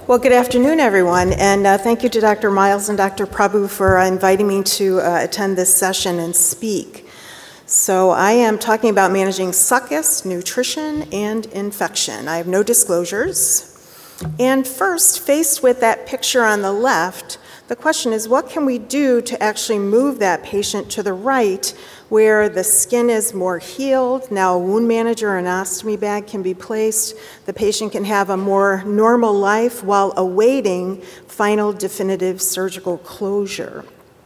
Well, good afternoon, everyone, and thank you to Dr. Miles and Dr. Prabhu for inviting me to attend this session and speak. So I am talking about managing succus, nutrition, and infection. I have no disclosures. And first, faced with that picture on the left, the question is, what can we do to actually move that patient to the right where the skin is more healed? Now a wound manager or an ostomy bag can be placed. The patient can have a more normal life while awaiting final definitive surgical closure.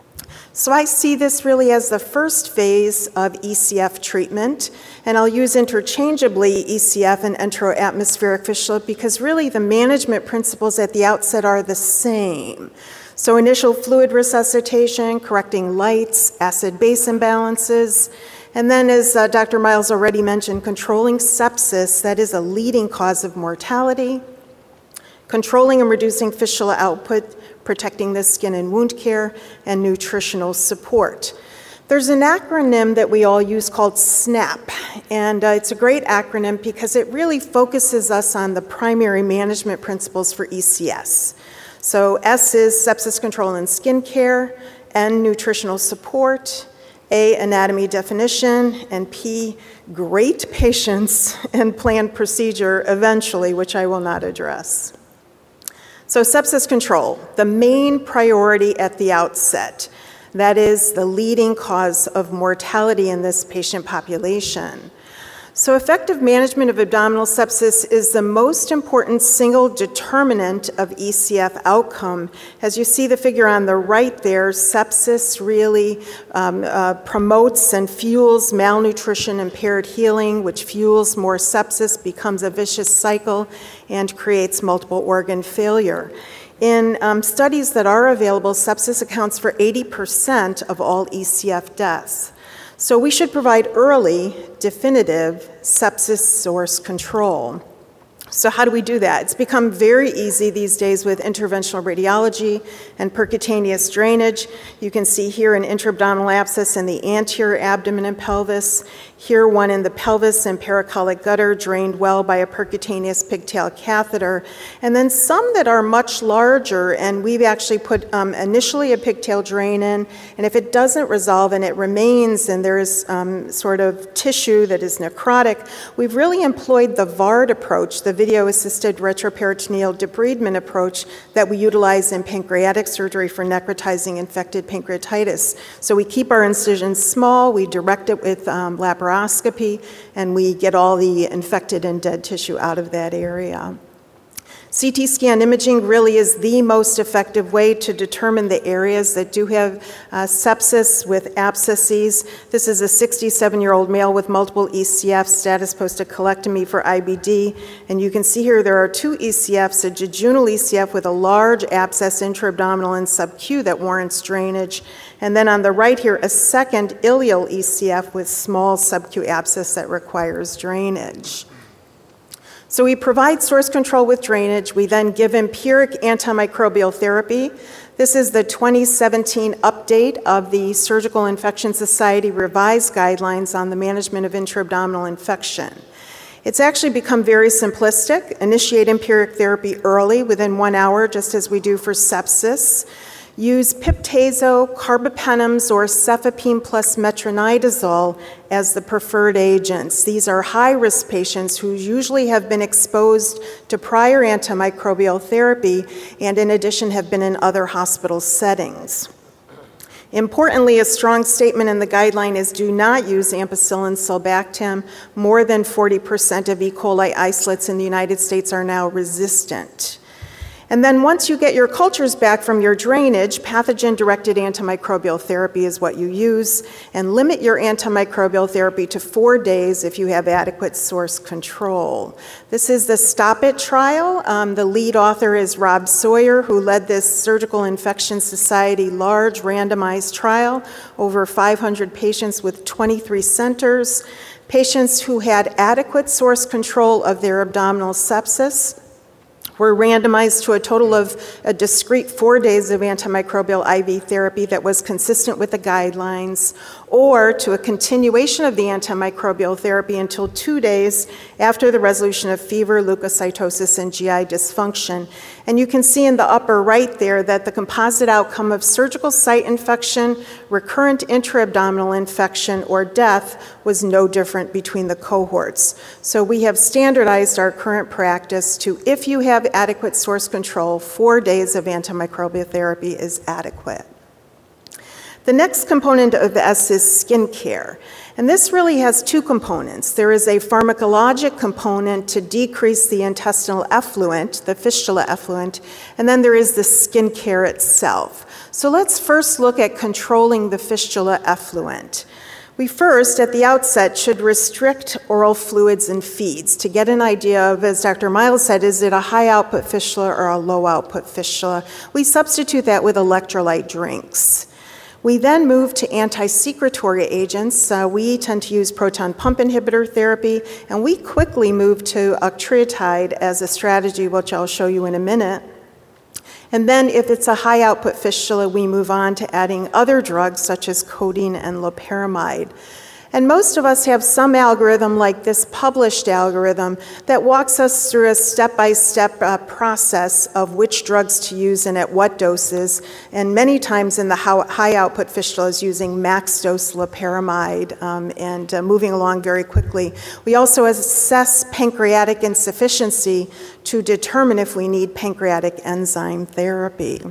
So I see this really as the first phase of ECF treatment, and I'll use interchangeably ECF and enteroatmospheric fistula because really the management principles at the outset are the same. So initial fluid resuscitation, correcting lights, acid-base imbalances, and then as Dr. Miles already mentioned, controlling sepsis, that is a leading cause of mortality, controlling and reducing fistula output, protecting the skin and wound care, and nutritional support. There's an acronym that we all use called SNAP, and it's a great acronym because it really focuses us on the primary management principles for ECS. So S is sepsis control and skin care, N, nutritional support, A, anatomy definition, and P, great patience and planned procedure eventually, which I will not address. So sepsis control, the main priority at the outset. That is the leading cause of mortality in this patient population. So effective management of abdominal sepsis is the most important single determinant of ECF outcome. As you see the figure on the right there, sepsis really promotes and fuels malnutrition, impaired healing, which fuels more sepsis, becomes a vicious cycle, and creates multiple organ failure. In studies that are available, sepsis accounts for 80% of all ECF deaths. So we should provide early, definitive sepsis source control. So how do we do that? It's become very easy these days with interventional radiology and percutaneous drainage. You can see here an intra-abdominal abscess in the anterior abdomen and pelvis. Here one in the pelvis and paracolic gutter drained well by a percutaneous pigtail catheter. And then some that are much larger, and we've actually put initially a pigtail drain in, and if it doesn't resolve and it remains and there is sort of tissue that is necrotic, we've really employed the VARD approach, the video-assisted retroperitoneal debridement approach that we utilize in pancreatic surgery for necrotizing infected pancreatitis. So we keep our incisions small, we direct it with laparoscopy, and we get all the infected and dead tissue out of that area. CT scan imaging really is the most effective way to determine the areas that do have sepsis with abscesses. This is a 67-year-old male with multiple ECF, status post-colectomy for IBD. And you can see here there are two ECFs, a jejunal ECF with a large abscess intra-abdominal and sub-Q that warrants drainage. And then on the right here, a second ileal ECF with small sub-Q abscess that requires drainage. So we provide source control with drainage. We then give empiric antimicrobial therapy. This is the 2017 update of the Surgical Infection Society revised guidelines on the management of intra-abdominal infection. It's actually become very simplistic. Initiate empiric therapy early, within 1 hour, just as we do for sepsis. Use piptazo, carbapenems, or cefepime plus metronidazole as the preferred agents. These are high-risk patients who usually have been exposed to prior antimicrobial therapy and in addition have been in other hospital settings. Importantly, a strong statement in the guideline is do not use ampicillin sulbactam. More than 40% of E. coli isolates in the United States are now resistant. And then once you get your cultures back from your drainage, pathogen-directed antimicrobial therapy is what you use, and limit your antimicrobial therapy to 4 days if you have adequate source control. This is the STOP IT trial. The lead author is Rob Sawyer, who led this Surgical Infection Society large randomized trial, over 500 patients with 23 centers, patients who had adequate source control of their abdominal sepsis, were randomized to a total of a discrete 4 days of antimicrobial IV therapy that was consistent with the guidelines, or to a continuation of the antimicrobial therapy until 2 days after the resolution of fever, leukocytosis, and GI dysfunction. And you can see in the upper right there that the composite outcome of surgical site infection, recurrent intra-abdominal infection, or death was no different between the cohorts. So we have standardized our current practice to, if you have adequate source control, 4 days of antimicrobial therapy is adequate. The next component of S is skin care. And this really has two components. There is a pharmacologic component to decrease the intestinal effluent, the fistula effluent, and then there is the skin care itself. So let's first look at controlling the fistula effluent. We first, at the outset, should restrict oral fluids and feeds to get an idea of, as Dr. Miles said, is it a high output fistula or a low output fistula? We substitute that with electrolyte drinks. We then move to anti-secretory agents. We tend to use proton pump inhibitor therapy, and we quickly move to octreotide as a strategy, which I'll show you in a minute. And then if it's a high output fistula, we move on to adding other drugs such as codeine and loperamide. And most of us have some algorithm like this published algorithm that walks us through a step-by-step process of which drugs to use and at what doses. And many times in the high output fistulas using max dose loperamide and moving along very quickly. We also assess pancreatic insufficiency to determine if we need pancreatic enzyme therapy.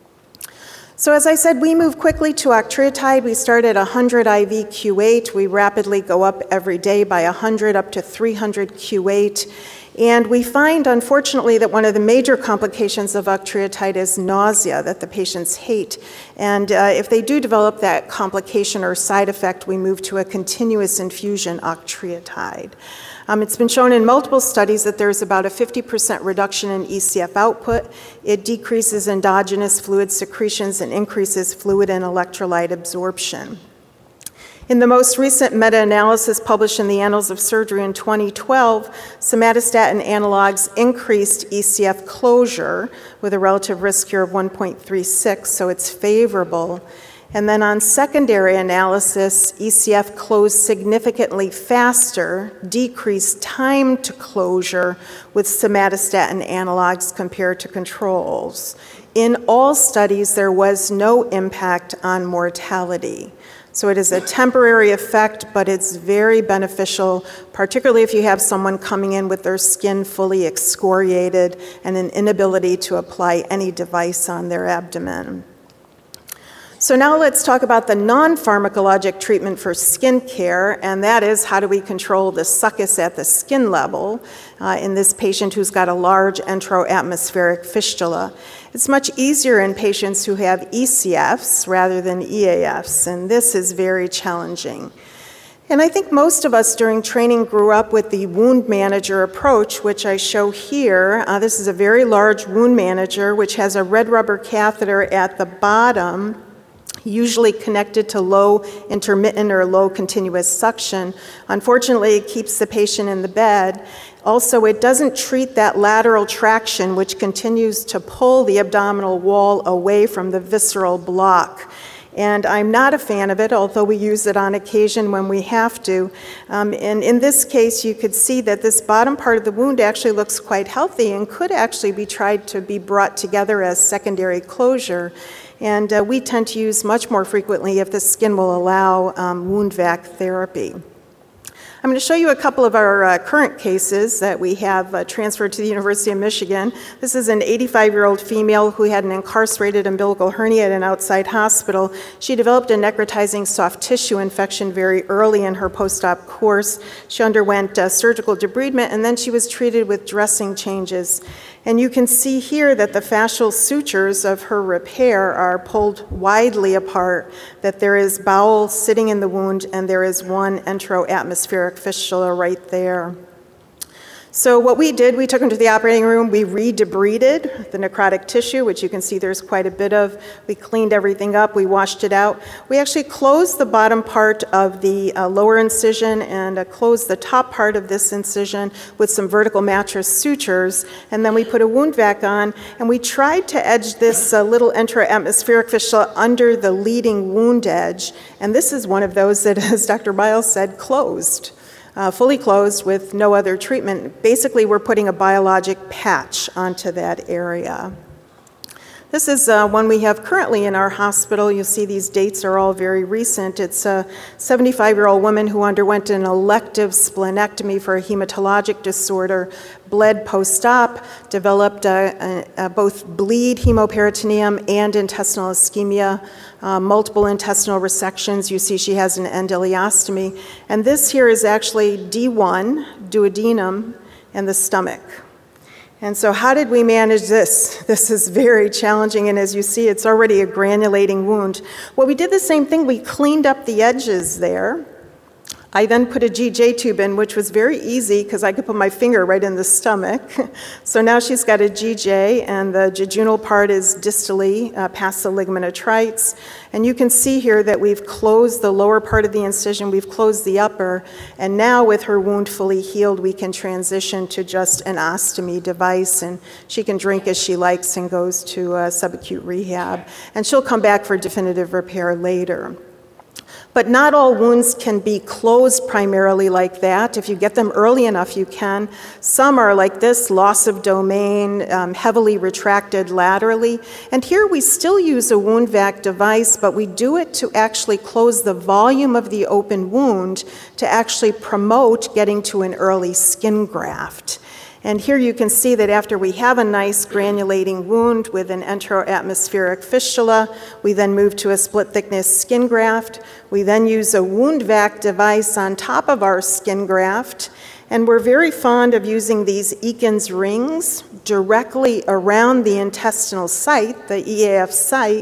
So as I said, we move quickly to octreotide. We start at 100 IV Q8. We rapidly go up every day by 100 up to 300 Q8. And we find, unfortunately, that one of the major complications of octreotide is nausea that the patients hate. And if they do develop that complication or side effect, we move to a continuous infusion octreotide. It's been shown in multiple studies that there's about a 50% reduction in ECF output. It decreases endogenous fluid secretions and increases fluid and electrolyte absorption. In the most recent meta-analysis published in the Annals of Surgery in 2012, somatostatin analogs increased ECF closure with a relative risk here of 1.36, so it's favorable. And then on secondary analysis, ECF closed significantly faster, decreased time to closure with somatostatin analogs compared to controls. In all studies, there was no impact on mortality. So it is a temporary effect, but it's very beneficial, particularly if you have someone coming in with their skin fully excoriated and an inability to apply any device on their abdomen. So now let's talk about the non-pharmacologic treatment for skin care, and that is how do we control the succus at the skin level in this patient who's got a large enteroatmospheric fistula. It's much easier in patients who have ECFs rather than EAFs, and this is very challenging. And I think most of us during training grew up with the wound manager approach, which I show here. This is a very large wound manager, which has a red rubber catheter at the bottom, usually connected to low intermittent or low continuous suction. Unfortunately, it keeps the patient in the bed. Also, it doesn't treat that lateral traction, which continues to pull the abdominal wall away from the visceral block. And I'm not a fan of it, although we use it on occasion when we have to. And in this case, you could see that this bottom part of the wound actually looks quite healthy and could actually be tried to be brought together as secondary closure. And we tend to use much more frequently if the skin will allow wound vac therapy. I'm going to show you a couple of our current cases that we have transferred to the University of Michigan. This is an 85-year-old female who had an incarcerated umbilical hernia at an outside hospital. She developed a necrotizing soft tissue infection very early in her post-op course. She underwent surgical debridement, and then she was treated with dressing changes. And you can see here that the fascial sutures of her repair are pulled widely apart, that there is bowel sitting in the wound, and there is one enteroatmospheric fistula right there. So what we did, we took him to the operating room, we redebrided the necrotic tissue, which you can see there's quite a bit of. We cleaned everything up, we washed it out. We actually closed the bottom part of the lower incision and closed the top part of this incision with some vertical mattress sutures, and then we put a wound vac on, and we tried to edge this little enteroatmospheric fistula under the leading wound edge, and this is one of those that, as Dr. Miles said, closed. Fully closed with no other treatment. Basically, we're putting a biologic patch onto that area. This is one we have currently in our hospital. You'll see these dates are all very recent. It's a 75-year-old woman who underwent an elective splenectomy for a hematologic disorder, bled post-op, developed both bleed, hemoperitoneum, and intestinal ischemia, multiple intestinal resections. You see she has an endoleostomy. And this here is actually D1, duodenum, and the stomach. And so how did we manage this? This is very challenging, and as you see, it's already a granulating wound. Well, we did the same thing. We cleaned up the edges there. I then put a GJ tube in, which was very easy because I could put my finger right in the stomach. So now she's got a GJ, and the jejunal part is distally past the ligament of Treitz. And you can see here that we've closed the lower part of the incision, we've closed the upper, and now with her wound fully healed, we can transition to just an ostomy device, and she can drink as she likes and goes to subacute rehab. And she'll come back for definitive repair later. But not all wounds can be closed primarily like that. If you get them early enough, you can. Some are like this, loss of domain, heavily retracted laterally. And here we still use a wound vac device, but we do it to actually close the volume of the open wound to actually promote getting to an early skin graft. And here you can see that after we have a nice granulating wound with an enteroatmospheric fistula, we then move to a split thickness skin graft. We then use a wound vac device on top of our skin graft. And we're very fond of using these Eakins rings directly around the intestinal site, the EAF site.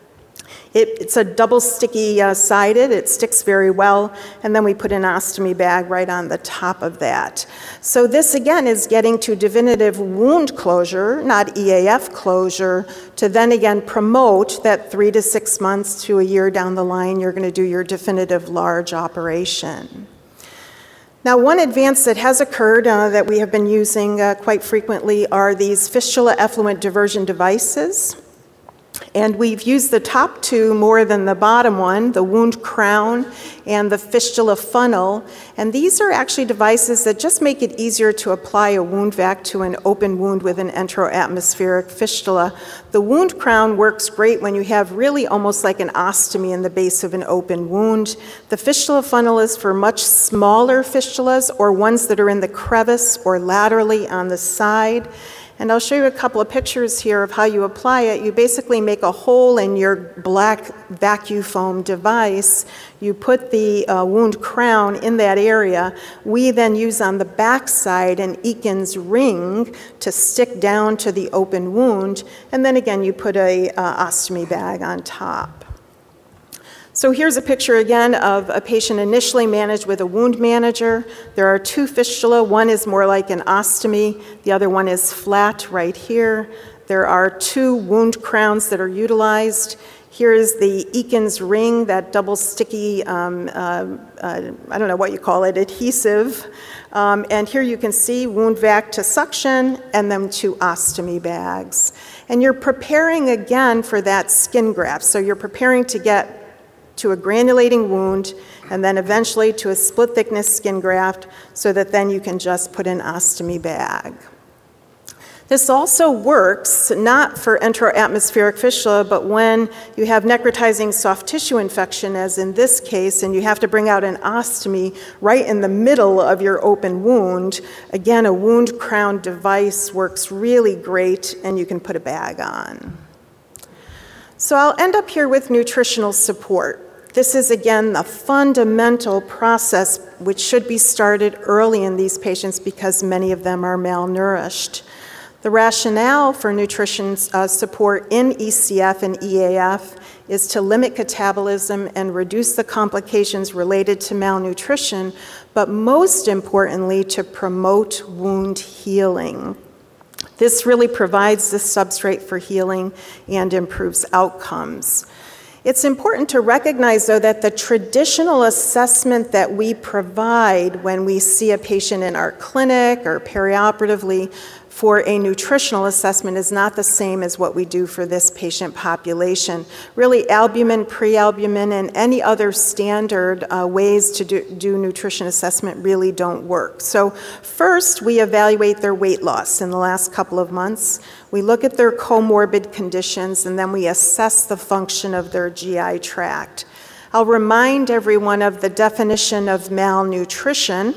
It's a double sticky sided, it sticks very well, and then we put an ostomy bag right on the top of that. So this again is getting to definitive wound closure, not EAF closure, to then again promote that 3 to 6 months to a year down the line, you're gonna do your definitive large operation. Now, one advance that has occurred that we have been using quite frequently are these fistula effluent diversion devices. And we've used the top two more than the bottom one, the wound crown and the fistula funnel. And these are actually devices that just make it easier to apply a wound vac to an open wound with an enteroatmospheric fistula. The wound crown works great when you have really almost like an ostomy in the base of an open wound. The fistula funnel is for much smaller fistulas or ones that are in the crevice or laterally on the side. And I'll show you a couple of pictures here of how you apply it. You basically make a hole in your black vacufoam device. You put the wound crown in that area. We then use on the back side an Eakins ring to stick down to the open wound. And then again, you put a ostomy bag on top. So here's a picture again of a patient initially managed with a wound manager. There are two fistula. One is more like an ostomy. The other one is flat right here. There are two wound crowns that are utilized. Here is the Eakins ring, that double sticky, I don't know what you call it, adhesive. And here you can see wound vac to suction and then two ostomy bags. And you're preparing again for that skin graft. So you're preparing to get to a granulating wound, and then eventually to a split thickness skin graft so that then you can just put an ostomy bag. This also works not for enteroatmospheric fistula, but when you have necrotizing soft tissue infection, as in this case, and you have to bring out an ostomy right in the middle of your open wound. Again, a wound crown device works really great, and you can put a bag on. So I'll end up here with nutritional support. This is, again, the fundamental process which should be started early in these patients because many of them are malnourished. The rationale for nutrition support in ECF and EAF is to limit catabolism and reduce the complications related to malnutrition, but most importantly, to promote wound healing. This really provides the substrate for healing and improves outcomes. It's important to recognize, though, that the traditional assessment that we provide when we see a patient in our clinic or perioperatively for a nutritional assessment is not the same as what we do for this patient population. Really, albumin, prealbumin, and any other standard ways to do nutrition assessment really don't work. So first, we evaluate their weight loss in the last couple of months. We look at their comorbid conditions, and then we assess the function of their GI tract. I'll remind everyone of the definition of malnutrition: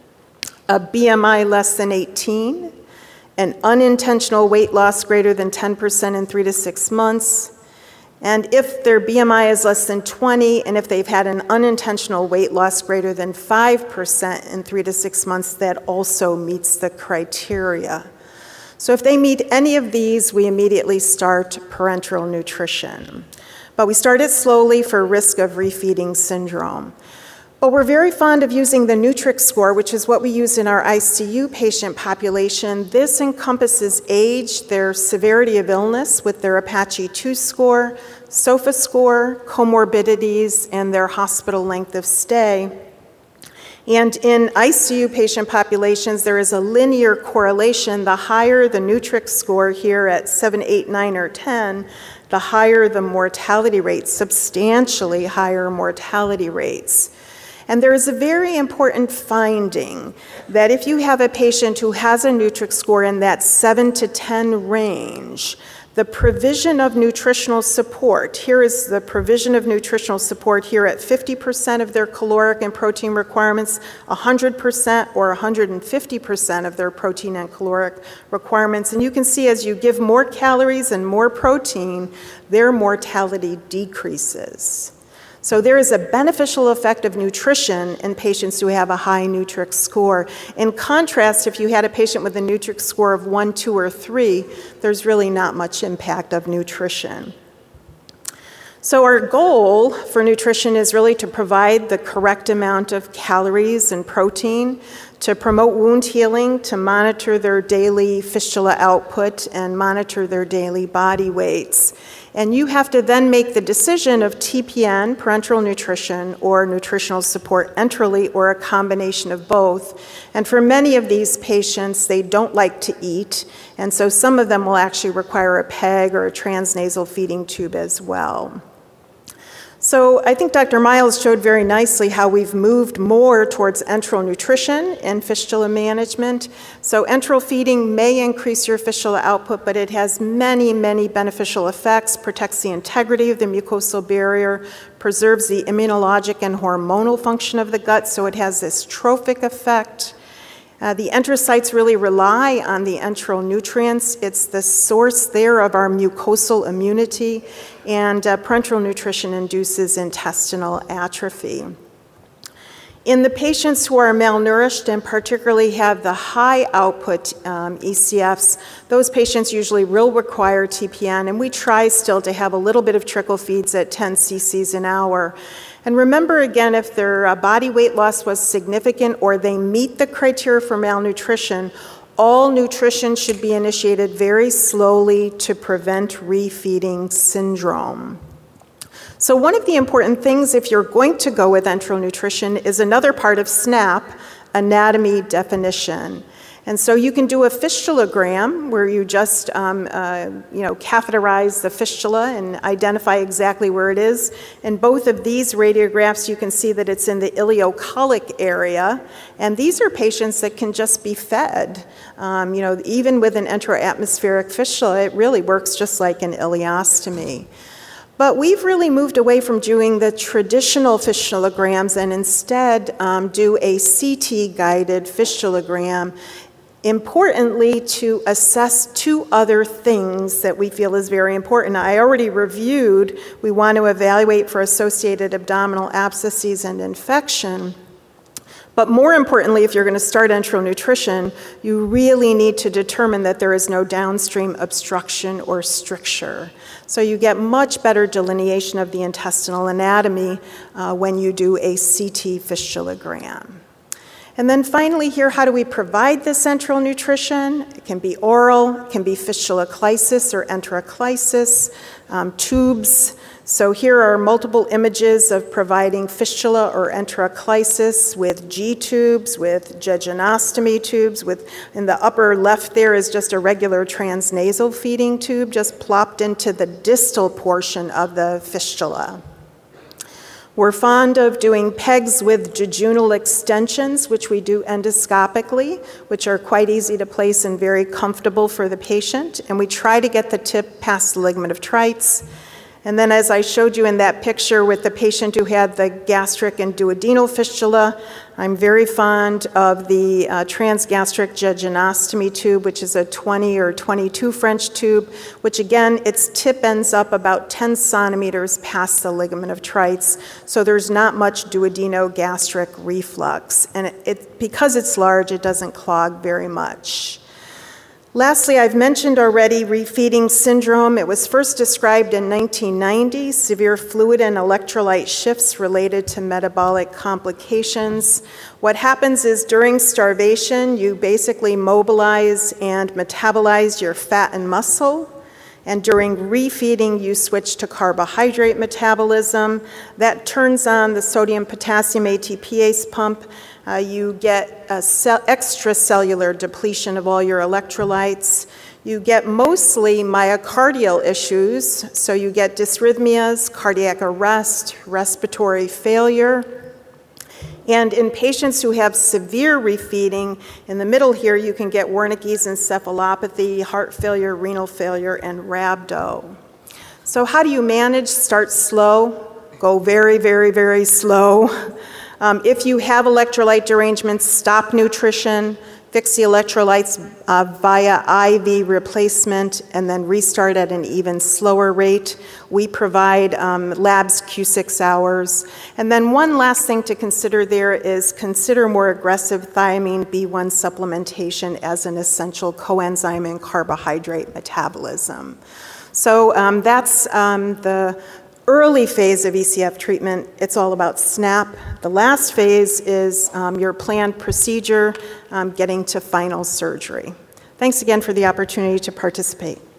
a BMI less than 18, an unintentional weight loss greater than 10% in 3 to 6 months, and if their BMI is less than 20, and if they've had an unintentional weight loss greater than 5% in 3 to 6 months, that also meets the criteria. So if they meet any of these, we immediately start parenteral nutrition. But we start it slowly for risk of refeeding syndrome. But we're very fond of using the Nutrix score, which is what we use in our ICU patient population. This encompasses age, their severity of illness with their Apache 2 score, SOFA score, comorbidities, and their hospital length of stay. And in ICU patient populations, there is a linear correlation. The higher the Nutrix score here at 7, 8, 9, or 10, the higher the mortality rates, substantially higher mortality rates. And there is a very important finding that if you have a patient who has a Nutrix score in that 7 to 10 range, the provision of nutritional support, here is the provision of nutritional support here at 50% of their caloric and protein requirements, 100% or 150% of their protein and caloric requirements. And you can see as you give more calories and more protein, their mortality decreases. So there is a beneficial effect of nutrition in patients who have a high Nutrix score. In contrast, if you had a patient with a Nutrix score of 1, 2, or 3, there's really not much impact of nutrition. So our goal for nutrition is really to provide the correct amount of calories and protein, to promote wound healing, to monitor their daily fistula output, and monitor their daily body weights. And you have to then make the decision of TPN, parenteral nutrition, or nutritional support enterally, or a combination of both. And for many of these patients, they don't like to eat, and so some of them will actually require a PEG or a transnasal feeding tube as well. So I think Dr. Miles showed very nicely how we've moved more towards enteral nutrition and fistula management. So enteral feeding may increase your fistula output, but it has many, many beneficial effects, protects the integrity of the mucosal barrier, preserves the immunologic and hormonal function of the gut, so it has this trophic effect. The enterocytes really rely on the enteral nutrients. It's the source there of our mucosal immunity, and parenteral nutrition induces intestinal atrophy. In the patients who are malnourished and particularly have the high output ECFs, those patients usually will require TPN, and we try still to have a little bit of trickle feeds at 10 cc's an hour. And remember again, if their body weight loss was significant or they meet the criteria for malnutrition, all nutrition should be initiated very slowly to prevent refeeding syndrome. So one of the important things if you're going to go with enteral nutrition is another part of SNAP, anatomy definition. And so you can do a fistulogram where you just catheterize the fistula and identify exactly where it is. In both of these radiographs, you can see that it's in the ileocolic area. And these are patients that can just be fed. Even with an enteroatmospheric fistula, it really works just like an ileostomy. But we've really moved away from doing the traditional fistulograms and instead do a CT-guided fistulogram, importantly to assess two other things that we feel is very important. I already reviewed, we want to evaluate for associated abdominal abscesses and infection. But more importantly, if you're going to start enteral nutrition, you really need to determine that there is no downstream obstruction or stricture. So you get much better delineation of the intestinal anatomy when you do a CT fistulogram. And then finally here, how do we provide this enteral nutrition? It can be oral, it can be fistuloclysis or enteroclysis, tubes. So here are multiple images of providing fistula or enteroclysis with G-tubes, with jejunostomy tubes. In the upper left there is just a regular transnasal feeding tube just plopped into the distal portion of the fistula. We're fond of doing pegs with jejunal extensions, which we do endoscopically, which are quite easy to place and very comfortable for the patient. And we try to get the tip past the ligament of Treitz. And then as I showed you in that picture with the patient who had the gastric and duodenal fistula, I'm very fond of the transgastric jejunostomy tube, which is a 20 or 22 French tube, which again, its tip ends up about 10 centimeters past the ligament of Treitz, so there's not much duodenogastric reflux. And because it's large, it doesn't clog very much. Lastly, I've mentioned already refeeding syndrome. It was first described in 1990, severe fluid and electrolyte shifts related to metabolic complications. What happens is during starvation, you basically mobilize and metabolize your fat and muscle. And during refeeding, you switch to carbohydrate metabolism. That turns on the sodium-potassium ATPase pump. You get extracellular depletion of all your electrolytes. You get mostly myocardial issues, so you get dysrhythmias, cardiac arrest, respiratory failure. And in patients who have severe refeeding, in the middle here you can get Wernicke's encephalopathy, heart failure, renal failure, and rhabdo. So how do you manage? Start slow, go very, very, very slow. If you have electrolyte derangements, stop nutrition, fix the electrolytes via IV replacement, and then restart at an even slower rate. We provide labs Q6 hours. And then one last thing to consider there is consider more aggressive thiamine B1 supplementation as an essential coenzyme in carbohydrate metabolism. So that's the early phase of ECF treatment. It's all about SNAP. The last phase is your planned procedure, getting to final surgery. Thanks again for the opportunity to participate.